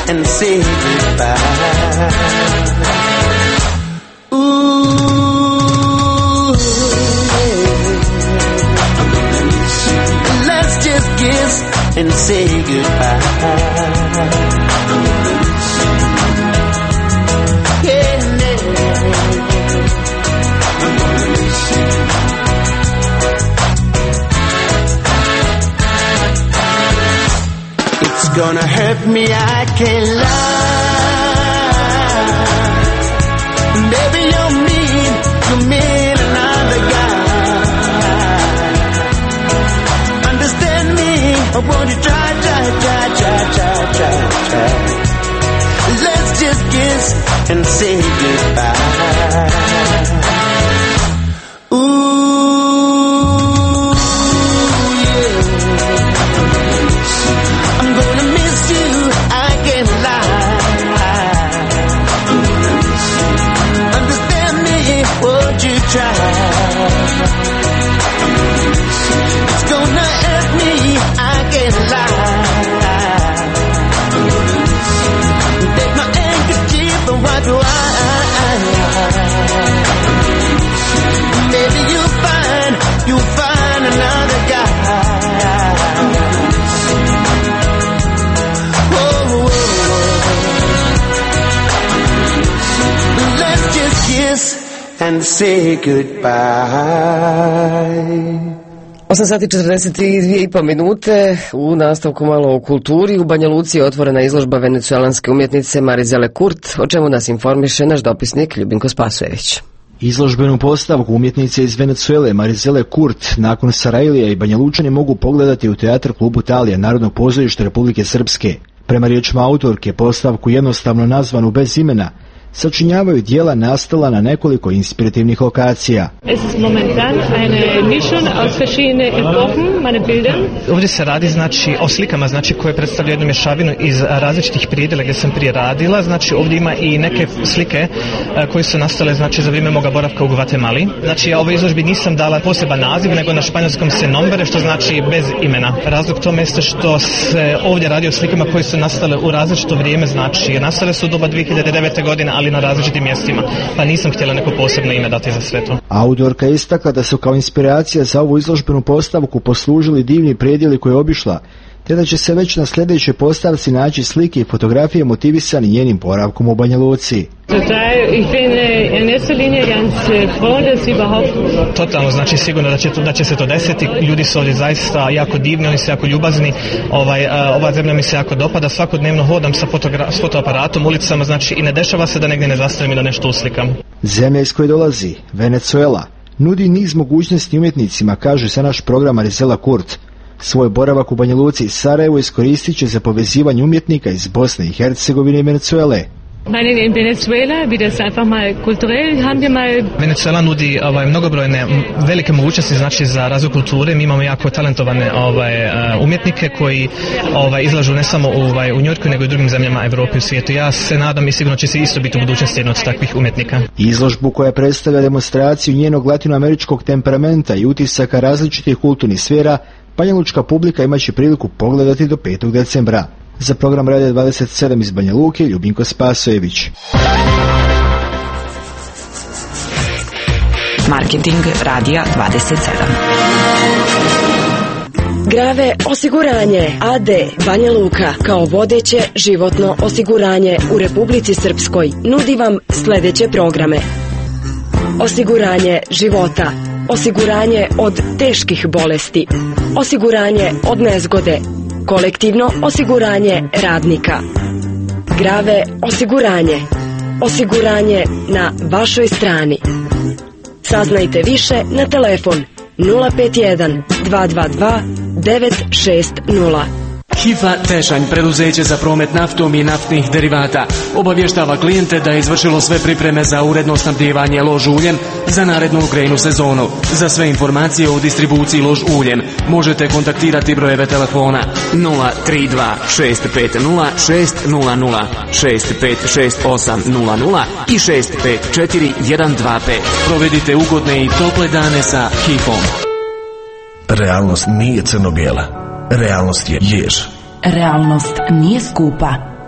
and say goodbye. Ooh, let's just kiss and say goodbye. It's gonna hurt me, I can't lie. Baby, you're mean, you mean another guy. Understand me, or won't you try, try, try, try, try, try, try. Let's just kiss and say goodbye. It's gonna hurt me, I can't lie. Take my handkerchief and wipe your eye. Maybe you'll find, you'll find another guy. Whoa, whoa, whoa. Let's just kiss and say goodbye. osam sati četrdeset dvije i pol minute. U nastavku malo o kulturi. U Banja Luci je otvorena izložba venecuelanske umjetnice Marizele Kurt, o čemu nas informiše naš dopisnik Ljubinko Spasojević. Izložbenu postavku umjetnice iz Venecuele Marizele Kurt nakon Sarajlija i Banja Lučani mogu pogledati u Teatr klubu Talija Narodnog pozorišta Republike Srpske. Prema riječima autorke, postavku jednostavno nazvanu bez imena sačinjavaju dijela nastala na nekoliko inspirativnih lokacija. Es ist momentan eine Mischung aus verschiedene Epochen, meine Bilder. Ovdje se radi znači o slikama znači koje predstavljaju jednu mješavinu iz različitih predjela gdje sam prije radila. Znači ovdje ima i neke slike koje su nastale znači za vrijeme moga boravka u Gvatemali. Znači ja ovoj izložbi nisam dala poseban naziv, nego na španjolskom se nombre, što znači bez imena. Razlog tome jeste što se ovdje radi o slikama koje su nastale u različito vrijeme, znači nastale su u doba dvije hiljade devete. godine, ali na različitim mjestima, pa nisam htjela neko posebno ime dati za sve to. Autorka je istakla da su kao inspiracija za ovu izložbenu postavku poslužili divni predjeli koje je obišla, te da će se već na sljedećoj postavci naći slike i fotografije motivisani njenim boravkom u Banja Luci. Totalno, znači sigurno da će, to, da će se to desiti. Ljudi su ovdje zaista jako divni, oni su jako ljubazni. Ovaj, ova zemlja mi se jako dopada. Svakodnevno hodam sa, fotogra- s fotoaparatom ulicama, znači i ne dešava se da negdje ne zastavim i da nešto uslikam. Zemlja iz koje dolazi, Venecuela, nudi niz mogućnosti umjetnicima, kaže se naš program Marizela Kurt. Svoj boravak u Banja Luci i Sarajevu iskoristit će za povezivanje umjetnika iz Bosne i Hercegovine i Venecuele. In Venezuela, wie das einfach mal kulturell haben wir mal. Venezuela nudi ovaj mnogobrojne velike mogućnosti znači za razvoj kulture. Mi imamo jako talentovane ovaj umjetnike koji ovaj izlažu ne samo ovaj u Njujorku nego i u drugim zemljama Europe i svijetu. Ja se nadam i sigurno će se isto biti u budućnosti jedan od takvih umjetnika. Izložbu koja predstavlja demonstraciju njenog latinoameričkog temperamenta i utisaka različitih kulturnih sfera, banjalučka publika imaće priliku pogledati do petog decembra. Za program Radija dvadeset sedam iz Banja Luke, Ljubinko Spasojević. Marketing Radija dvadeset sedam. Grave osiguranje A D Banja Luka kao vodeće životno osiguranje u Republici Srpskoj nudi vam sljedeće programe: osiguranje života, osiguranje od teških bolesti, osiguranje od nezgode, kolektivno osiguranje radnika, Grave osiguranje, osiguranje na vašoj strani. Saznajte više na telefon nula pet jedan dva dva dva devet šest nula. Hifa Tešanj, preduzeće za promet naftom i naftnih derivata, obavještava klijente da je izvršilo sve pripreme za uredno snabdijevanje lož uljem za narednu grejnu sezonu. Za sve informacije o distribuciji lož uljem možete kontaktirati brojeve telefona nula tri dva šest pet nula šest nula nula, šest pet šest osam nula nula i šest pet četiri jedan dva pet. Provedite ugodne i tople dane sa Hifom. Realnost nije crno-bijela. Realnost je jež. Realnost nije skupa.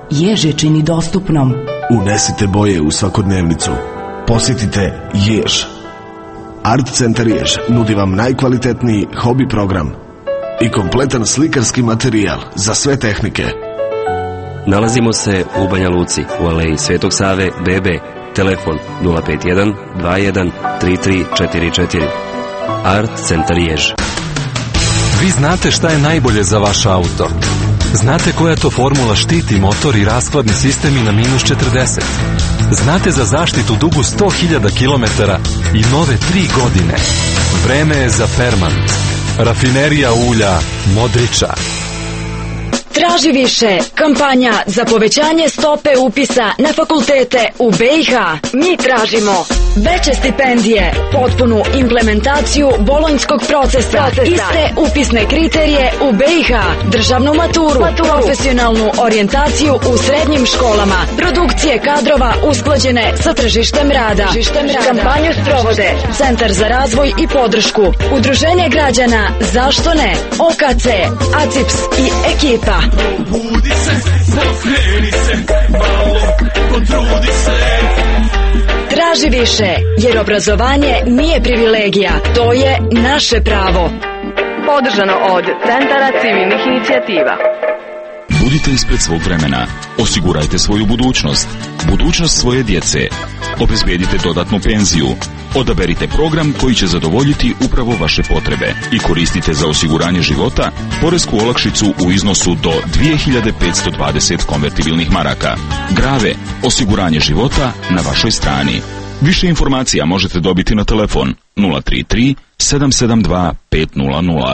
Ježečini dostupnom. Unesite boje u svakodnevnicu. Posjetite Jež. Art Centar Jež nudi vam najkvalitetniji hobi program i kompletan slikarski materijal za sve tehnike. Nalazimo se u Banja Luci, u aleji Svetog Save, B B, telefon nula pet jedan dva jedan tri tri četiri četiri. Art Centar Jež. Vi znate šta je najbolje za vaš auto. Znate koja to formula štiti motor i rashladni sistemi na minus četrdeset. Znate za zaštitu dugu sto hiljada kilometara i nove tri godine. Vreme je za Fermant. Rafinerija ulja Modriča. Traži više. Kampanja za povećanje stope upisa na fakultete u B i H. Mi tražimo veće stipendije, potpunu implementaciju bolonjskog procesa, iste upisne kriterije u B i H, državnu maturu, profesionalnu orijentaciju u srednjim školama, produkcije kadrova usklađene sa tržištem rada. Kampanju sprovode Centar za razvoj i podršku, Udruženje građana Zašto ne, O K C, A C I P S i ekipa. Budi se, pokreni se, malo potrudi se. Traži više, jer obrazovanje nije privilegija, to je naše pravo. Podržano od Centara civilnih inicijativa. Budite ispred svog vremena. Osigurajte svoju budućnost. Budućnost svoje djece. Obezbedite dodatnu penziju. Odaberite program koji će zadovoljiti upravo vaše potrebe i koristite za osiguranje života poresku olakšicu u iznosu do dvije hiljade petsto dvadeset konvertibilnih maraka. Grave, osiguranje života na vašoj strani. Više informacija možete dobiti na telefon nula tri tri sedam sedam dva pet nula nula.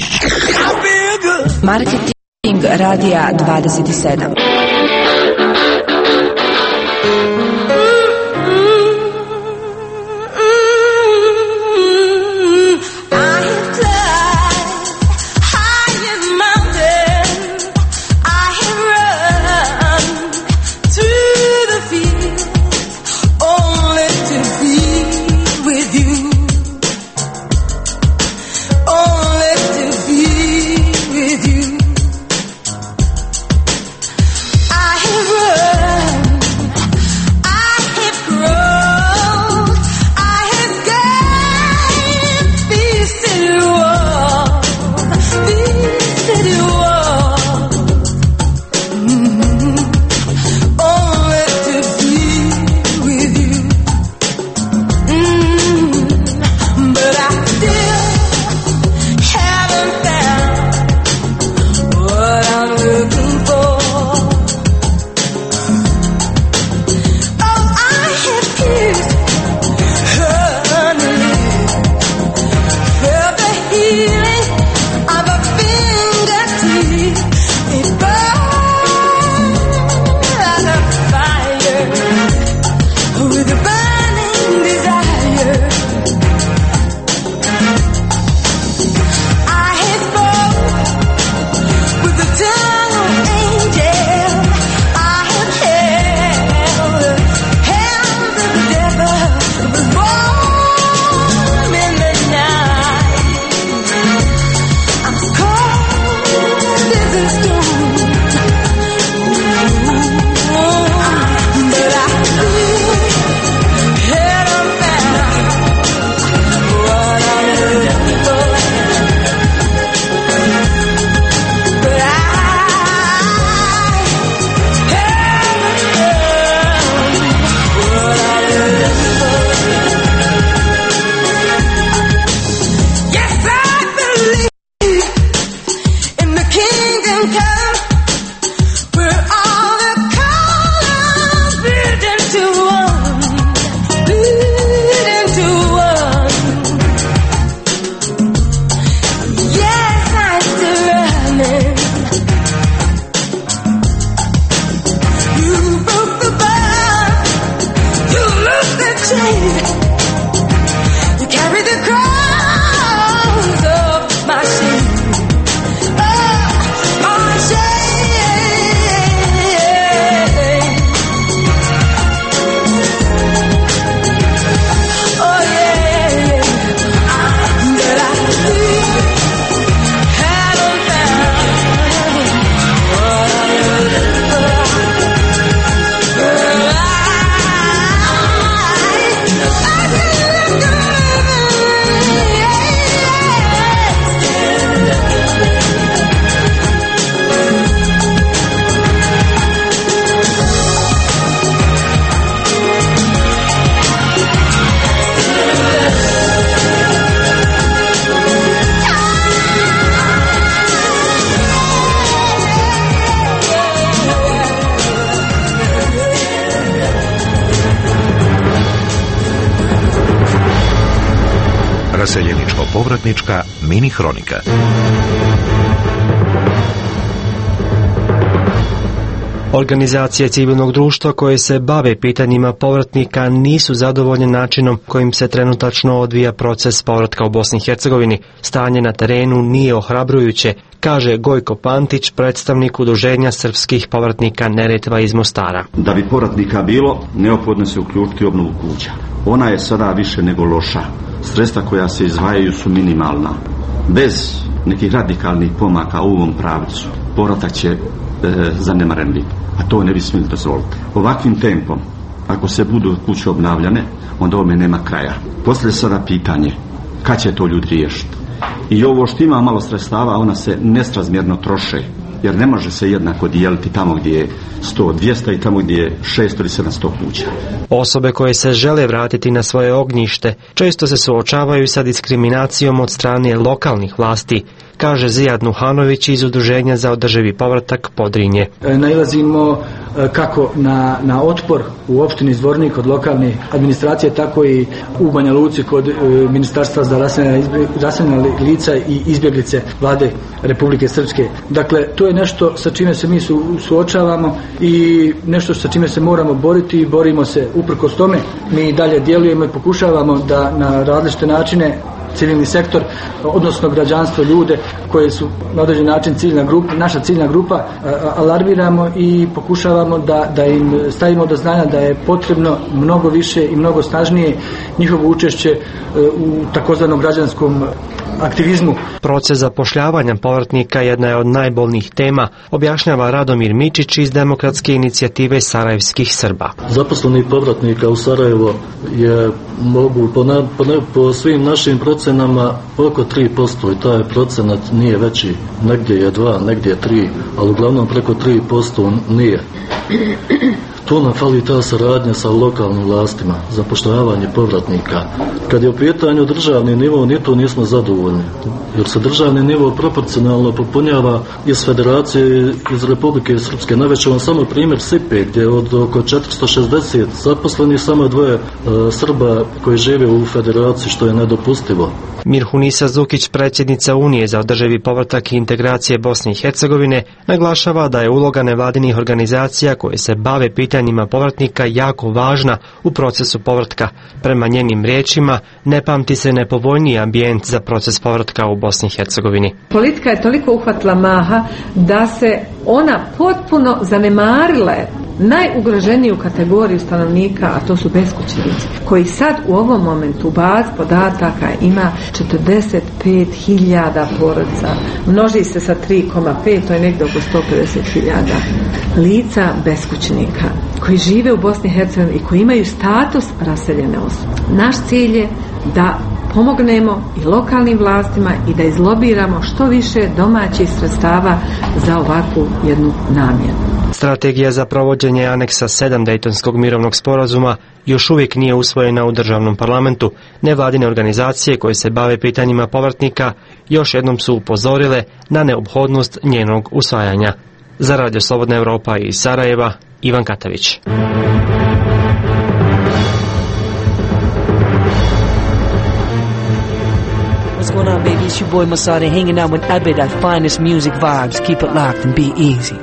Marketing radija dvadeset sedam. I povratnička mini hronika. Organizacije civilnog društva koje se bave pitanjima povratnika nisu zadovoljne načinom kojim se trenutačno odvija proces povratka u Bosni i Hercegovini. Stanje na terenu nije ohrabrujuće, kaže Gojko Pantić, predstavnik Udruženja srpskih povratnika Neretva iz Mostara. Da bi povratnika bilo, neophodno se uključiti u obnovu kuća. Ona je sada više nego loša. Sredstva koja se izdvajaju su minimalna. Bez nekih radikalnih pomaka u ovom pravcu povratak će e, zanemaren biti, a to ne bi smjeli dozvoliti. Ovakvim tempom, ako se budu kuće obnavljane, onda ovome nema kraja. Poslije sada pitanje, kad će to ljudi riješiti? I ovo što ima malo sredstava, ona se nesrazmjerno troše, jer ne može se jednako dijeliti tamo gdje je sto, dvjesto i tamo gdje je šesto ili sedamsto kuća. Osobe koje se žele vratiti na svoje ognjište često se suočavaju sa diskriminacijom od strane lokalnih vlasti, kaže Zijad Nuhanović iz Udruženja za održivi povratak Podrinje. Nailazimo kako na, na otpor u opštini Zvornik od lokalne administracije, tako i u Banja Luci kod e, Ministarstva za raseljena lica i izbjeglice Vlade Republike Srpske. Dakle, to je nešto sa čime se mi su, suočavamo i nešto sa čime se moramo boriti i borimo se uprkos tome. Mi dalje djelujemo i pokušavamo da na različite načine civilni sektor, odnosno građanstvo, ljude koje su na određen način ciljna grupa, naša ciljna grupa, alarmiramo i pokušavamo da, da im stavimo do znanja da je potrebno mnogo više i mnogo snažnije njihovo učešće u takozvanom građanskom aktivizmu. Proces zapošljavanja povratnika jedna je od najbolnijih tema, objašnjava Radomir Mičić iz Demokratske inicijative sarajevskih Srba. Zaposleni povratnika u Sarajevo je mogu po, na, po, ne, po svim našim procenama oko tri posto i taj procenat nije veći, negdje je dva, negdje je tri, ali uglavnom preko tri posto nije. Tu nam fali ta saradnja sa lokalnim vlastima, zapošljavanje povratnika. Kad je u pitanju državni nivo, ni tu nismo zadovoljni, jer se državni nivo proporcionalno popunjava iz Federacije, iz Republike Srpske. Navešću vam samo primjer Sipe, gdje od oko četiristo šezdeset zaposlenih samo dvoje uh, Srba koji žive u Federaciji, što je nedopustivo. Mirhunisa Zukić, predsjednica Unije za održivi povratak i integracije Bosne i Hercegovine, naglašava da je uloga nevladinih organizacija koje se bave pitanjima povratnika jako važna u procesu povratka. Prema njenim riječima, ne pamti se nepovoljniji ambijent za proces povratka u Bosni i Hercegovini. Politika je toliko uhvatila maha da se ona potpuno zanemarila najugroženiju kategoriju stanovnika, a to su beskućnici, koji sad u ovom momentu u bazi podataka ima četrdeset pet hiljada porodica. Množi se sa tri zarez pet, to je negdje oko sto pedeset hiljada lica beskućnika koji žive u Bosni i Hercegovini i koji imaju status raseljene osobe. Naš cilj je da pomognemo i lokalnim vlastima i da izlobiramo što više domaćih sredstava za ovakvu jednu namjenu. Strategija za provođenje aneksa sedam Dejtonskog mirovnog sporazuma još uvijek nije usvojena u državnom parlamentu. Nevladine organizacije koje se bave pitanjima povratnika još jednom su upozorile na neophodnost njenog usvajanja. Za Radio Slobodna Evropa iz Sarajeva, Ivan Katavić. What's going on, baby? It's your boy Masada hanging out with Abed at Finest Music Vibes. Keep it locked and be easy.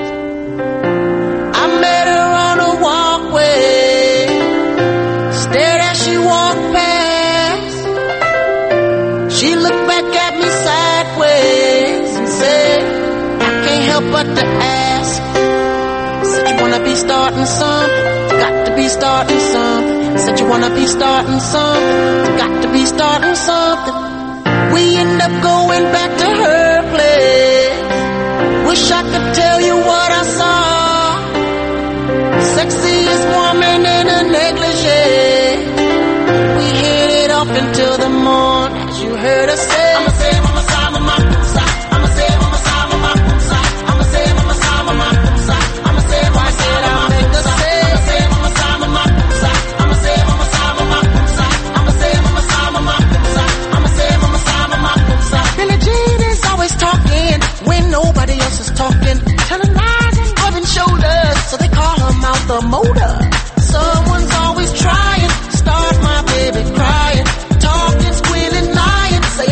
I met her on a walkway, stared as she walked past. She looked back at me sideways and said, I can't help but to ask. Said you wanna be starting something, got to be starting something. Said you wanna be starting something, got to be starting something. We end up going back to her place. Wish I could tell you what I saw. Sexiest woman in a negligee. We hit it up until the morn, as you heard her say. I'ma say, I'ma say, I'ma say, I'ma say, I'ma say, I'ma say, I'ma say, I'ma say, I'ma say, I'ma say, I'ma say, I'ma make her say. I'ma say, I'ma say, I'ma say, I'ma say, I'ma say, I'ma say, I'ma say, I'ma Billie Jean is always talking when nobody else is talking, telling lies and rubbing shoulders, so they call her mouth the motor. Someone's always trying to start my baby crying, talking, squealing, lying, say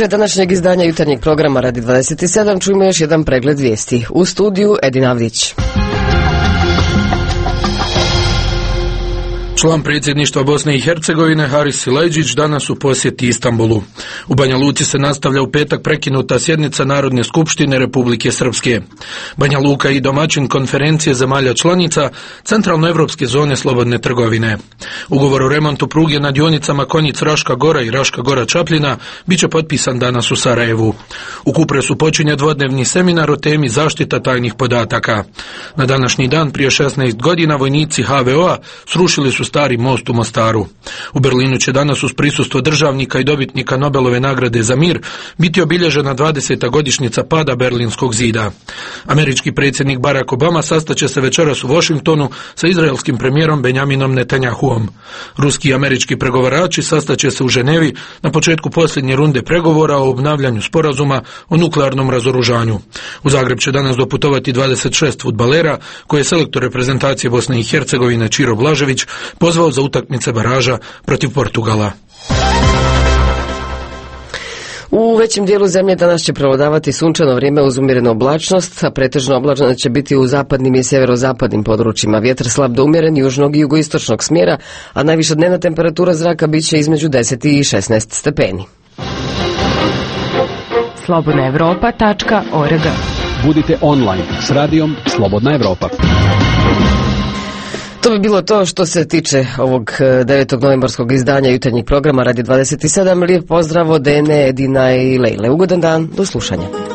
kraj današnjeg izdanja jutarnjeg programa Radi dvadeset sedam čujemo još jedan pregled vijesti. U studiju Edin Avdić. Član predsjedništva Bosne i Hercegovine Haris Silajdžić danas u posjeti Istanbulu. U Banja Luci se nastavlja u petak prekinuta sjednica Narodne skupštine Republike Srpske. Banja Luka i domaćin konferencije zemalja članica Centralnoevropske zone slobodne trgovine. Ugovor o remontu pruge na dionicama Konjic-Raška Gora i Raška Gora-Čapljina bit će potpisan danas u Sarajevu. U Kupresu počinje dvodnevni seminar o temi zaštita tajnih podataka. Na današnji dan prije šesnaest godina vojnici ha ve o-a srušili su stari most u Mostaru. U Berlinu će danas uz prisustvo državnika i dobitnika Nobelove nagrade za mir biti obilježena dvadeseta godišnjica pada Berlinskog zida. Američki predsjednik Barack Obama sastaće se večeras u Washingtonu sa izraelskim premijerom Benjaminom Netanjahuom. Ruski i američki pregovarači sastaće se u Ženevi na početku posljednje runde pregovora o obnavljanju sporazuma o nuklearnom razoružanju. U Zagreb će danas doputovati dvadeset šest fudbalera koje je selektor reprezentacije Bosne i Hercegovine Čiro Blažević pozvao za utakmice baraža protiv Portugala. U većem dijelu zemlje danas će prevladavati sunčano vrijeme uz umjerenu oblačnost, a pretežno oblačno će biti u zapadnim i sjeverozapadnim područjima. Vjetar slab do umjeren južnog i jugoistočnog smjera, a najviša dnevna temperatura zraka bit će između deset i šesnaest stepeni. slobodna evropa tačka org. Budite online s radijom Slobodna Evropa. To bi bilo to što se tiče ovog devetog novembarskog izdanja jutarnjeg programa Radi dvadeset sedam. Lijep pozdrav od Ene, Edina i Lejle. Ugodan dan, do slušanja.